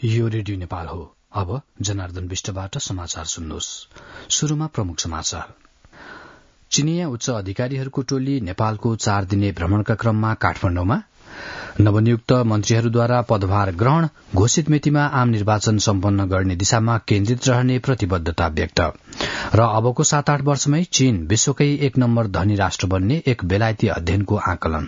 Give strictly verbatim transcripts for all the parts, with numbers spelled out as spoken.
यो रेडियो नेपाल हो। अब जनार्दन विष्टबाट समाचार सुन्नुहोस्। शुरूमा प्रमुख समाचार। चिनिया उच्च अधिकारीहरूको टोली नेपालको चार दिने भ्रमणका क्रममा काठमाडौँमा, नवनियुक्त मन्त्रीहरूद्वारा पदभार ग्रहण, घोषित मितिमा आम निर्वाचन सम्पन्न गर्ने दिशामा केन्द्रित रहने प्रतिबद्धता व्यक्त र अबको सात आठ वर्षमै चीन विश्वकै एक नम्बर धनी राष्ट्र बन्ने एक बेलायती अध्ययनको आकलन।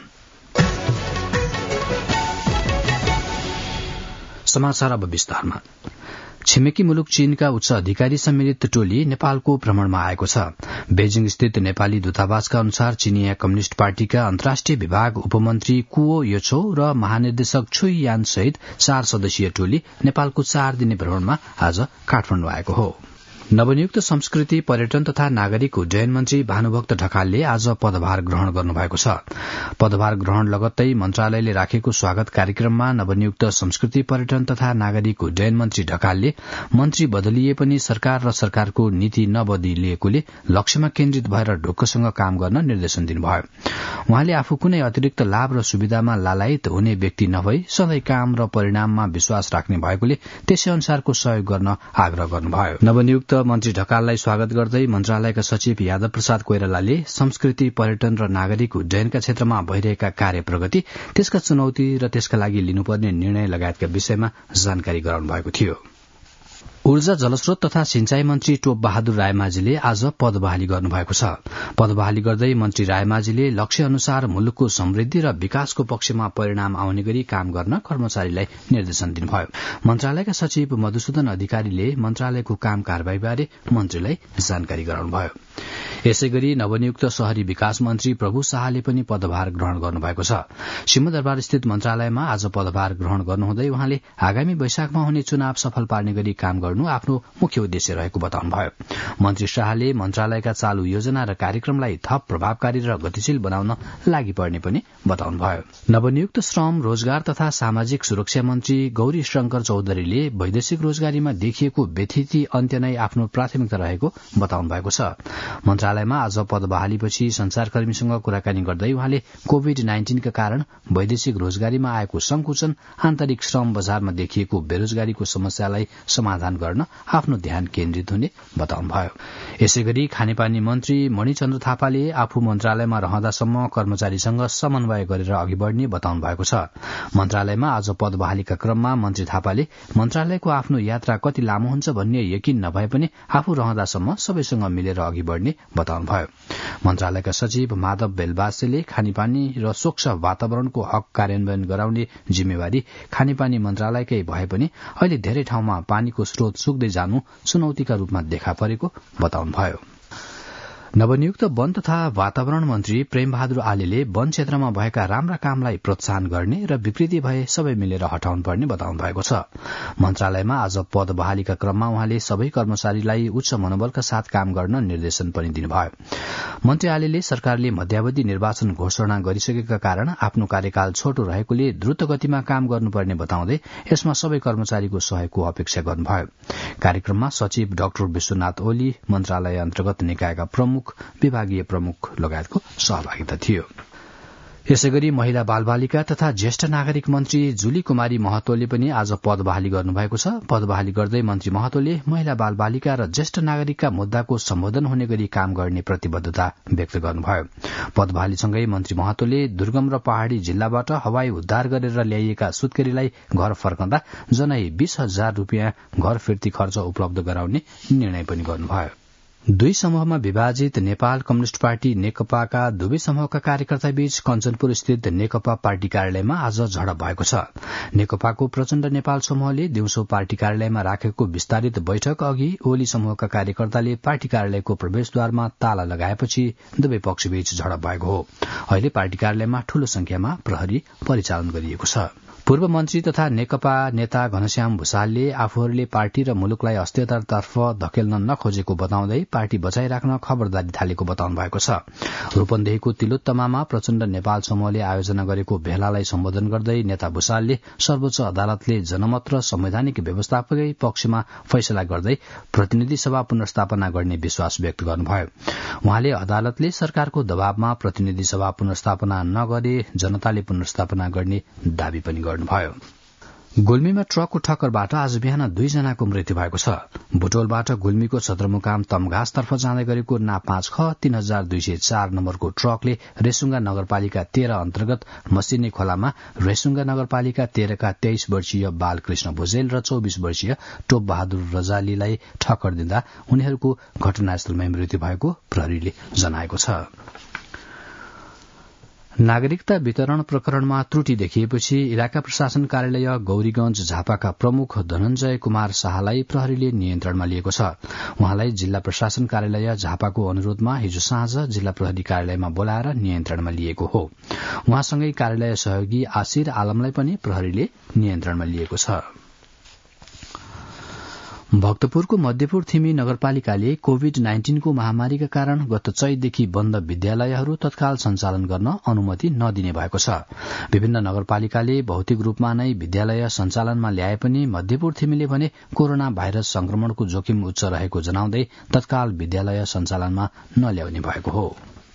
समाचार अब विस्तारमा। छिमेकी मुलुक चीनका उच्च अधिकारी सम्मिलित टोली नेपालको भ्रमणमा आएको छ। बेजिङ स्थित नेपाली दूतावासका अनुसार चिनिया कम्युनिष्ट पार्टीका अन्तर्राष्ट्रिय विभाग उपमन्त्री कुओ योछो र महानिर्देशक छुई यान सहित चार सदस्यीय टोली नेपालको चार दिने भ्रमणमा आज काठमाडौँ आएको हो। नवनियुक्त संस्कृति, पर्यटन तथा नागरिक उड्डयन मन्त्री भानुभक्त ढकालले आज पदभार ग्रहण गर्नुभएको छ। पदभार ग्रहण लगत्तै मन्त्रालयले राखेको स्वागत कार्यक्रममा नवनियुक्त संस्कृति, पर्यटन तथा नागरिक उड्डयन मन्त्री ढकालले मन्त्री बदलिए पनि सरकार र सरकारको नीति नबदलिएकोले लक्ष्यमा केन्द्रित भएर ढुक्कसँग काम गर्न निर्देशन दिनुभयो। उहाँले आफू कुनै अतिरिक्त लाभ र सुविधामा लालायित हुने व्यक्ति नभई सधैँ काम र परिणाममा विश्वास राख्ने भएकोले त्यसै अनुसारको सहयोग गर्न आग्रह गर्नुभयो। नवनियुक्त मन्त्री ढकाललाई स्वागत गर्दै मन्त्रालयका सचिव यादव प्रसाद कोइरालाले संस्कृति, पर्यटन र नागरिक उड्डयनका क्षेत्रमा भइरहेका कार्य प्रगति, त्यसका चुनौती र त्यसका लागि लिनुपर्ने निर्णय लगायतका विषयमा जानकारी गराउनु भएको थियो। ऊर्जा, जलस्रोत तथा सिंचाई मन्त्री टोप बहादुर रायमाझीले आज पद बहाली गर्नुभएको छ। पद बहाली गर्दै मन्त्री रायमाझीले लक्ष्य अनुसार मुलुकको समृद्धि र विकासको पक्षमा परिणाम आउने गरी काम गर्न कर्मचारीलाई निर्देशन दिनुभयो। मन्त्रालयका सचिव मधुसूदन अधिकारीले मन्त्रालयको काम कारबाहीबारे मन्त्रीलाई जानकारी गराउनुभयो। यसै गरी नवनियुक्त शहरी विकास मन्त्री प्रभु शाहले पनि पदभार ग्रहण गर्नुभएको छ। सिंहदरबार स्थित मन्त्रालयमा आज पदभार ग्रहण गर्नुहुँदै उहाँले आगामी वैशाखमा हुने चुनाव सफल पार्ने गरी काम गर्नु आफ्नो मुख्य उद्देश्य रहेको बताउनुभयो। मन्त्री शाहले मन्त्रालयका चालू योजना र कार्यक्रमलाई थप प्रभावकारी र गतिशील बनाउन लागि पर्ने पनि बताउनुभयो। नवनियुक्त श्रम, रोजगार तथा सामाजिक सुरक्षा मन्त्री गौरी शंकर चौधरीले वैदेशिक रोजगारीमा देखिएको व्यथिति अन्त्य नै आफ्नो प्राथमिकता रहेको बताउनु भएको छ। मन्त्रालयमा आज पद बहालीपछि संचारकर्मीसँग कुराकानी गर्दै उहाँले कोविड नाइन्टीनका कारण वैदेशिक रोजगारीमा आएको संकुचन, आन्तरिक श्रम बजारमा देखिएको बेरोजगारीको समस्यालाई समाधान गर्न आफ्नो ध्यान केन्द्रित हुने बताउनुभयो। यसै गरी खानेपानी मन्त्री मणिचन्द्र थापाले आफू मन्त्रालयमा रहँदासम्म कर्मचारीसँग समन्वय गरेर अघि बढ़ने बताउनु भएको छ। मन्त्रालयमा आज पद बहालीका क्रममा मन्त्री थापाले मन्त्रालयको आफ्नो यात्रा कति लामो हुन्छ भन्ने यकिन नभए पनि आफू रहँदासम्म सबैसँग मिलेर अघि बढ़ने बताउनुभयो। मन्त्रालयका सचिव माधव बेलबासेले खानेपानी र स्वच्छ वातावरणको हक कार्यान्वयन गराउने जिम्मेवारी खानेपानी मन्त्रालयकै भए पनि अहिले धेरै ठाउँमा पानीको स्रोत सुक्दै जानु चुनौतीका रूपमा देखा परेको बताउनुभयो। नवनियुक्त वन तथा वातावरण मन्त्री प्रेमबहादुर आलेले वन क्षेत्रमा भएका राम्रा कामलाई प्रोत्साहन गर्ने र विकृति भए सबै मिलेर हटाउनु पर्ने बताउनु भएको छ। मन्त्रालयमा आज पद बहालीका क्रममा उहाँले सबै कर्मचारीलाई उच्च मनोबलका साथ काम गर्न निर्देशन पनि दिनुभयो। मन्त्री आलेले सरकारले मध्यावधि निर्वाचन घोषणा गरिसकेका कारण आफ्नो कार्यकाल छोटो रहेकोले द्रुत गतिमा काम गर्नुपर्ने बताउँदै यसमा सबै कर्मचारीको सहयोगको अपेक्षा गर्नुभयो। कार्यक्रममा सचिव डाक्टर विश्वनाथ ओली, मन्त्रालय अन्तर्गत निकायका प्रमुख, विभागीय प्रमुख लगायतको सहभागिता थियो। यसै गरी महिला बालबालिका तथा ज्येष्ठ नागरिक मन्त्री जुली कुमारी महतोले पनि आज पद बहाली गर्नुभएको छ। पद बहाली गर्दै मन्त्री महतोले महिला बालबालिका र ज्येष्ठ नागरिकका मुद्दाको सम्बोधन हुने गरी काम गर्ने प्रतिबद्धता व्यक्त गर्नुभयो। पद बहालीसँगै मन्त्री महतोले दुर्गम र पहाड़ी जिल्लाबाट हवाई उद्धार गरेर ल्याइएका सुत्केरीलाई घर फर्कँदा जनै बीस हजार रूपियाँ घर फिर्ती खर्च उपलब्ध गराउने निर्णय पनि गर्नुभयो। दुई समूहमा विभाजित नेपाल कम्युनिष्ट पार्टी नेकपाका दुवै समूहका कार्यकर्ताबीच कञ्चनपुर स्थित नेकपा पार्टी कार्यालयमा आज झडप भएको छ। नेकपाको प्रचण्ड नेपाल समूहले दिउँसो पार्टी कार्यालयमा राखेको विस्तारित बैठक अघि ओली समूहका कार्यकर्ताले पार्टी कार्यालयको प्रवेशद्वारमा ताला लगाएपछि दुवै पक्षबीच झडप भएको हो। अहिले पार्टी कार्यालयमा ठूलो संख्यामा प्रहरी परिचालन गरिएको छ। पूर्व मन्त्री तथा नेकपा नेता घनश्याम भूषालले आफूहरूले पार्टी र मुलुकलाई अस्थिरतातर्फ धकेल्न नखोजेको बताउँदै पार्टी बचाइराख्न खबरदारी थालेको बताउनु भएको छ। रूपन्देहीको तिलोत्तमामा प्रचण्ड नेपाल समूहले आयोजना गरेको भेलालाई सम्बोधन गर्दै नेता भूषालले सर्वोच्च अदालतले जनमत र संवैधानिक व्यवस्थाकै पक्षमा फैसला गर्दै प्रतिनिधि सभा पुनर्स्थापना गर्ने विश्वास व्यक्त गर्नुभयो। उहाँले अदालतले सरकारको दबावमा प्रतिनिधि सभा पुनर्स्थापना नगरे जनताले पुनर्स्थापना गर्ने दावी पनि गर्नुभयो। गुल्मीमा ट्रकको ठक्करबाट आज बिहान दुईजनाको मृत्यु भएको छ। बुटोलबाट गुल्मीको सदरमुकाम तमघासतर्फ जाँदै गरेको ना पाँच ख तीन हजार दुई सय चार नम्बरको ट्रकले रेसुङ्गा नगरपालिका तेह्र अन्तर्गत मसिनी खोलामा रेसुङ्गा नगरपालिका तेह्रका तेइस वर्षीय बालकृष्ण भुजेल र चौबिस वर्षीय टोप बहादुर रजालीलाई ठक्कर दिँदा उनीहरूको घटनास्थलमै मृत्यु भएको प्रहरीले जनाएको छ। नागरिकता वितरण प्रकरणमा त्रुटि देखिएपछि इलाका प्रशासन कार्यालय गौरीगंज झापाका प्रमुख धनञ्जय कुमार शाहलाई प्रहरीले नियन्त्रणमा लिएको छ। उहाँलाई जिल्ला प्रशासन कार्यालय झापाको अनुरोधमा हिजो साँझ जिल्ला प्रहरी कार्यालयमा बोलाएर नियन्त्रणमा लिएको हो। उहाँसँगै कार्यालय सहयोगी आसिर आलमलाई पनि प्रहरीले नियन्त्रणमा लिएको छ। भक्तपुरको मध्यपुर थिमी नगरपालिकाले कोविड नाइन्टीनको महामारीका कारण गत चैतदेखि बन्द विद्यालयहरू तत्काल सञ्चालन गर्न अनुमति नदिने भएको छ। विभिन्न नगरपालिकाले भौतिक रूपमा नै विद्यालय सञ्चालनमा ल्याए पनि मध्यपुर थिमीले भने कोरोना भाइरस संक्रमणको जोखिम उच्च रहेको जनाउँदै तत्काल विद्यालय सञ्चालनमा नल्याउने भएको हो।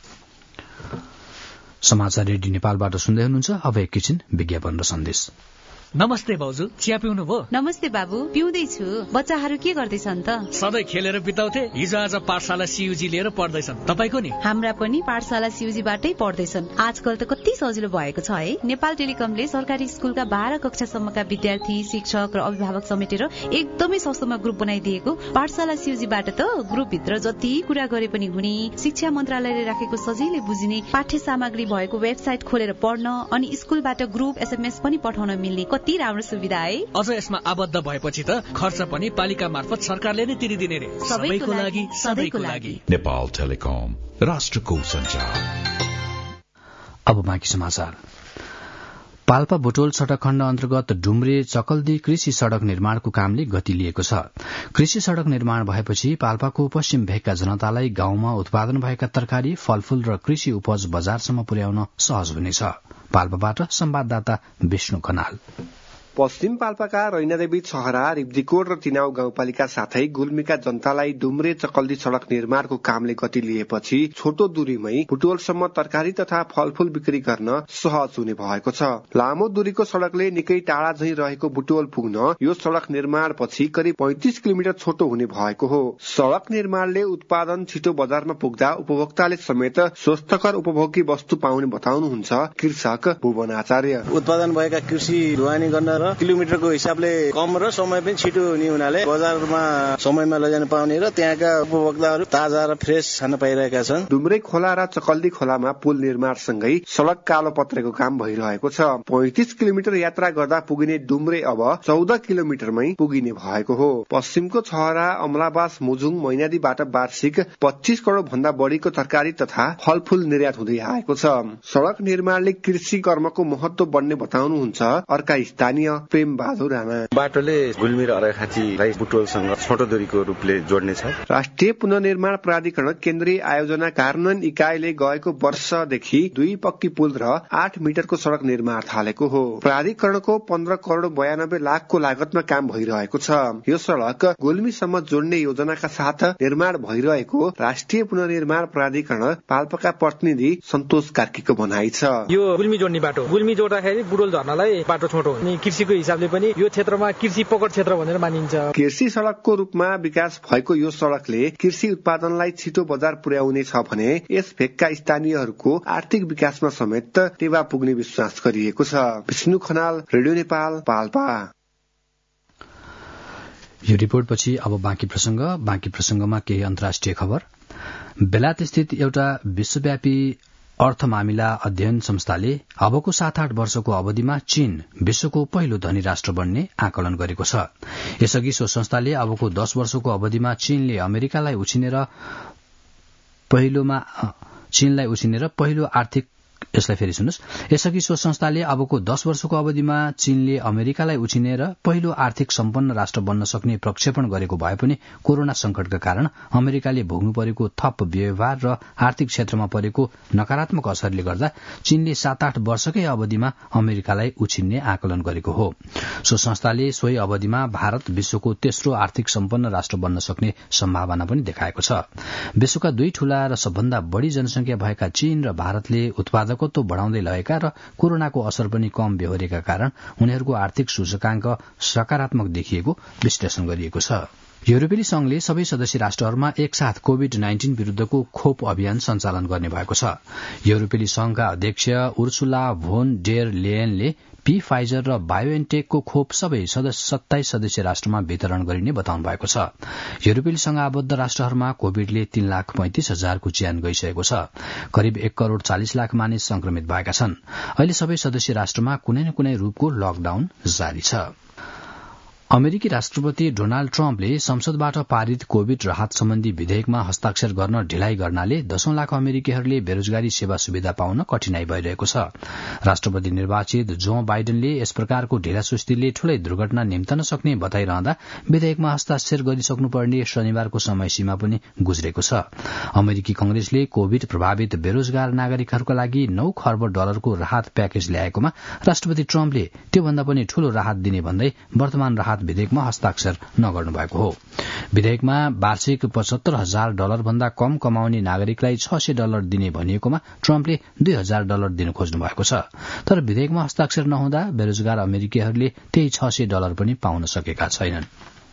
समाचार रेडियो नेपालबाट सुन्दै हुनुहुन्छ। अब एकैछिन विज्ञापन र सन्देश। नमस्ते भाउजू, चिया पिउनु भो? नमस्ते बाबु, पिउँदैछु। बच्चाहरू के गर्दैछन् त? सधैँ खेलेर बिताउँथे, हिजो आज पाठशाला सीयूजी लिएर पढ्दैछन्। तपाईको नि? हाम्रा पनि पाठशाला सीयूजीबाटै पढ्दैछन्। आजकल त कति सजिलो भएको छ है। नेपाल टेलिकमले सरकारी स्कुलका बाह्र कक्षासम्मका विद्यार्थी, शिक्षक र अभिभावक समेटेर एकदमै सस्तोमा ग्रुप बनाइदिएको। पाठशाला सीयूजीबाट त ग्रुपभित्र जति कुरा गरे पनि हुने, शिक्षा मन्त्रालयले राखेको सजिलै बुझिने पाठ्य सामग्री भएको वेबसाइट खोलेर पढ्न अनि स्कुलबाट ग्रुप एसएमएस पनि पठाउन मिल्ने कति राम्रो सुविधा है। अझ यसमा आबद्ध भएपछि त खर्च पनि पालिका मार्फत सरकारले नै तिरिदिने रे। सबैको लागि, सधैँको लागि। नेपाल टेलिकम, राष्ट्रको सञ्चार। अब बाँकी समाचार। पाल्पा बुटोल सड़क खण्ड अन्तर्गत डुम्रे चकल्दी कृषि सड़क निर्माणको कामले गति लिएको छ। कृषि सड़क निर्माण भएपछि पाल्पाको पश्चिम भेगका जनतालाई गाउँमा उत्पादन भएका तरकारी, फलफूल र कृषि उपज बजारसम्म पुर्याउन सहज हुनेछ। पाल्पाबाट संवाददाता विष्णु खनाल। पश्चिम पाल्पाका रैनादेवी छहरा, रिब्दीकोट र तिनाउ गाउँपालिका साथै गुल्मीका जनतालाई डुम्रे चकल्दी सड़क निर्माणको कामले गति लिएपछि छोटो दूरीमै बुटोलसम्म तरकारी तथा फलफूल बिक्री गर्न सहज हुने भएको छ। लामो दूरीको सड़कले निकै टाढा झैं रहेको बुटोल पुग्न यो सड़क निर्माणपछि करिब पैंतिस किलोमिटर छोटो हुने भएको हो। सड़क निर्माणले उत्पादन छिटो बजारमा पुग्दा उपभोक्ताले समेत स्वस्थकर उपभोग्य वस्तु पाउने बताउनुहुन्छ कृषक भुवन आचार्य। उत्पादन भएका कृषि ढुवानी गर्न र किलोमिटरको हिसाबले कम र समय पनि छिटो हुने हुनाले बजारमा समयमा लैजान पाउने र त्यहाँका उपभोक्ताहरू ताजा र फ्रेश खान पाइरहेका छन्। डुम्रे खोला र चकल्दी खोलामा पुल निर्माणसँगै सड़क कालो पत्रेको काम भइरहेको छ। पैंतिस किलोमिटर यात्रा गर्दा पुगिने डुम्रे अब चौध किलोमिटरमै पुगिने भएको हो। पश्चिमको छहरा, अमलाबास, मुजुङ, मैनादीबाट वार्षिक पच्चीस करोड़ भन्दा बढ़ीको तरकारी तथा फलफूल निर्यात हुँदै आएको छ। सड़क निर्माणले कृषि कर्मको महत्व बढ्ने बताउनुहुन्छ अर्का स्थानीय प्रेम बहादुर राणा। बाटोले गुल्मी र अरैखाँचीलाई बुटोलसँग छोटो दूरीको रूपले जोड्नेछ। राष्ट्रिय पुनर्निर्माण प्राधिकरण केन्द्रीय आयोजना कार्यान्वयन इकाइले गएको वर्षदेखि दुई पक्की पुल र आठ मिटरको सड़क निर्माण थालेको हो। प्राधिकरणको पन्ध्र करोड़ बयानब्बे लाखको लागतमा काम भइरहेको छ। यो सड़क गुल्मीसम्म जोड्ने योजनाका साथ निर्माण भइरहेको राष्ट्रिय पुनर्निर्माण प्राधिकरण पाल्पाका प्रतिनिधि सन्तोष कार्कीको भनाइ छ। यो गुल्मी जोड्ने बाटो, गुल्मी जोड्दाखेरि बुटोल झर्नलाई बाटो छोटो हो। कृषिको हिसाबले पनि यो क्षेत्रमा कृषि पकड क्षेत्र भनेर मानिन्छ। कृषि सड़कको रूपमा विकास भएको यो सड़कले कृषि उत्पादनलाई छिटो बजार पुर्याउने छ भने यस भेगका स्थानीयहरूको आर्थिक विकासमा समेत टेवा पुग्ने विश्वास गरिएको छ। विष्णु खनाल, रेडियो नेपाल, पाल्पा। यो रिपोर्टपछि अब बाँकी प्रसंग। बाँकी प्रसंगमा केही अन्तर्राष्ट्रिय खबर। बेलायत स्थित एउटा विश्वव्यापी अर्थ मामिला अध्ययन संस्थाले अबको सात आठ वर्षको अवधिमा चीन विश्वको पहिलो धनी राष्ट्र बन्ने आकलन गरेको छ। यसअघि सो संस्थाले अबको दश वर्षको अवधिमा चीनले अमेरिकालाई उछिनेर पहिलोमा चीनलाई उछिनेर पहिलो आर्थिक यसलाई फेरि सुन्नुहोस्। यसअघि सो संस्थाले अबको दश वर्षको अवधिमा चीनले अमेरिकालाई उछिनेर पहिलो आर्थिक सम्पन्न राष्ट्र बन्न सक्ने प्रक्षेपण गरेको भए पनि कोरोना संकटका कारण अमेरिकाले भोग्नु परेको थप व्यवहार र आर्थिक क्षेत्रमा परेको नकारात्मक असरले गर्दा चीनले सात आठ वर्षकै अवधिमा अमेरिकालाई उछिन्ने आकलन गरेको हो। सो संस्थाले सोही अवधिमा भारत विश्वको तेस्रो आर्थिक सम्पन्न राष्ट्र बन्न सक्ने सम्भावना पनि देखाएको छ। विश्वका दुई ठूला र सबभन्दा बढ़ी जनसंख्या भएका चीन र भारतले उत्पादक परिपक्वत्व बढ़ाउँदै लगेका र कोरोनाको असर पनि कम बेहोरेका कारण उनीहरूको आर्थिक सूचकांक सकारात्मक देखिएको विश्लेषण गरिएको छ। युरोपेली संघले सबै सदस्य राष्ट्रहरूमा एकसाथ कोविड नाइन्टीन विरूद्धको खोप अभियान सञ्चालन गर्ने भएको छ। युरोपेली संघका अध्यक्ष उर्सुला भोन डेर लेयनले पी फाइजर र बायोएनटेकको खोप सबै सत्ताइस सदस्य राष्ट्रमा वितरण गरिने बताउनु भएको छ। युरोपेली संघ आबद्ध राष्ट्रहरूमा कोविडले तीन लाख पैंतिस हजारको ज्यान गइसकेको छ। करिब एक करोड़ चालिस लाख मानिस संक्रमित भएका छन्। अहिले सबै सदस्य राष्ट्रमा कुनै न कुनै रूपको लकडाउन जारी छ। अमेरिकी राष्ट्रपति डोनाल्ड ट्रम्पले संसदबाट पारित कोविड राहत सम्बन्धी विधेयकमा हस्ताक्षर गर्न ढिलाइ गर्नाले दशौं लाख अमेरिकीहरूले बेरोजगारी सेवा सुविधा पाउन कठिनाई भइरहेको छ। राष्ट्रपति निर्वाचित जो बाइडेनले यस प्रकारको ढिलासुस्तीले ठूलै दुर्घटना निम्तन सक्ने बताइरहँदा विधेयकमा हस्ताक्षर गरिसक्नुपर्ने शनिबारको समय सीमा पनि गुज्रेको छ। अमेरिकी कंग्रेसले कोविड प्रभावित बेरोजगार नागरिकहरूका लागि नौ खर्ब डलरको राहत प्याकेज ल्याएकोमा राष्ट्रपति ट्रम्पले त्योभन्दा पनि ठूलो राहत दिने भन्दै वर्तमान राहत विधेयकमा हस्ताक्षर नगर्नु भएको हो। विधेयकमा वार्षिक पचहत्तर हजार डलर भन्दा कम कमाउने नागरिकलाई छ सय डलर दिने भनिएकोमा ट्रम्पले दुई हजार डलर दिन खोज्नु भएको छ। तर विधेयकमा हस्ताक्षर नहुँदा बेरोजगार अमेरिकीहरूले त्यही छ सय डलर पनि पाउन सकेका छैनन्।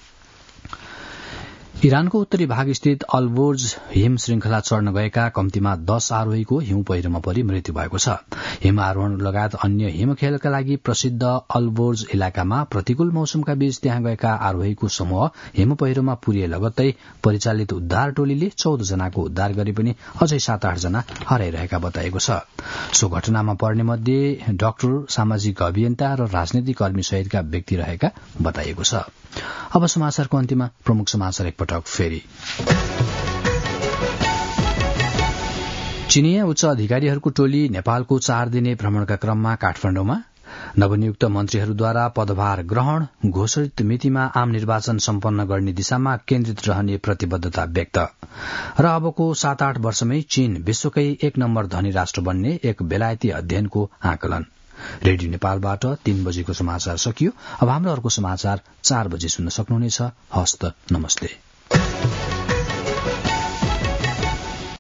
इरानको उत्तरी भाग स्थित अल्बोर्ज हिम श्रृंखला चढ़न गएका कम्तीमा दश आरोहीको हिउँ पहिरोमा परि मृत्यु भएको छ। हिम आरोहण लगायत अन्य हिम खेलका लागि प्रसिद्ध अल्बोर्ज इलाकामा प्रतिकूल मौसमका बीच त्यहाँ गएका आरोहीको समूह हिम पहिरोमा पुरिए लगत्तै परिचालित उद्धार टोलीले चौध जनाको उद्धार गरे पनि अझै सात आठ जना हराइरहेका बताएको छ। सो घटनामा पर्ने मध्ये डाक्टर, सामाजिक अभियन्ता र राजनीतिक कर्मी सहितका व्यक्ति रहेका बताइएको छ। अब समाचारको अन्त्यमा प्रमुख समाचार एकपटक फेरि। चीनिया उच्च अधिकारीहरूको टोली नेपालको चार दिने भ्रमणका क्रममा काठमाडौँमा नवनियुक्त मन्त्रीहरूद्वारा पदभार ग्रहण, घोषित मितिमा आम निर्वाचन सम्पन्न गर्ने दिशामा केन्द्रित रहने प्रतिबद्धता व्यक्त र अबको सात आठ वर्षमै चीन विश्वकै एक नम्बर धनी राष्ट्र बन्ने एक बेलायती अध्ययनको आकलन। रेडियो नेपालबाट तीन बजेको समाचार सकियो। अब हाम्रो अर्को समाचार चार बजे सुन्न सक्नुहुनेछ। हस्त नमस्ते।